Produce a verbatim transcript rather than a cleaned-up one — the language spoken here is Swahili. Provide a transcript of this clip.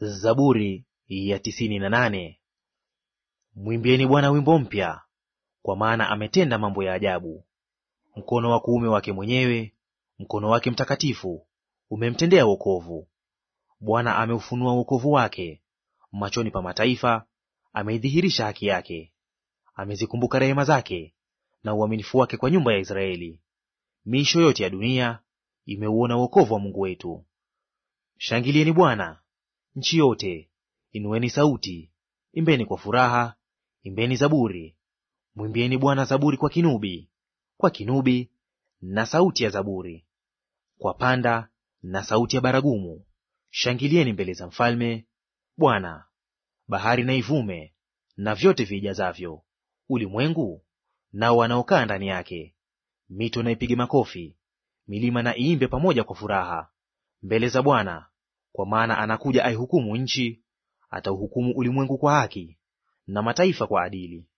Zaburi ya tisini na nane. Mwimbieni Bwana wimbo mpya, kwa maana ametenda mambo ya ajabu. Mkono wa kuume wake mwenyewe, mkono wake mtakatifu, umemtendea wokovu. Bwana ameufunua wokovu wake machoni pa mataifa, ameidhihirisha haki yake. Amezikumbuka rehema zake na uaminifu wake kwa nyumba ya Israeli. Miisho yote ya dunia imeuona wokovu wa Mungu wetu. Shangilieni Bwana nchi yote, inueni sauti, imbeni kwa furaha, imbeni zaburi. Mwimbieni Bwana zaburi kwa kinubi, kwa kinubi na sauti ya zaburi, kwa panda na sauti ya baragumu. Shangilieni mbele za mfalme Bwana. Bahari na ivume na vyote viijazavyo, ulimwengu nao wanaokaa ndani yake. Mito na ipige makofi, milima na iimbe pamoja kwa furaha mbele za Bwana, kwa maana anakuja aihukumu nchi, atauhukumu ulimwengu kwa haki na mataifa kwa adili.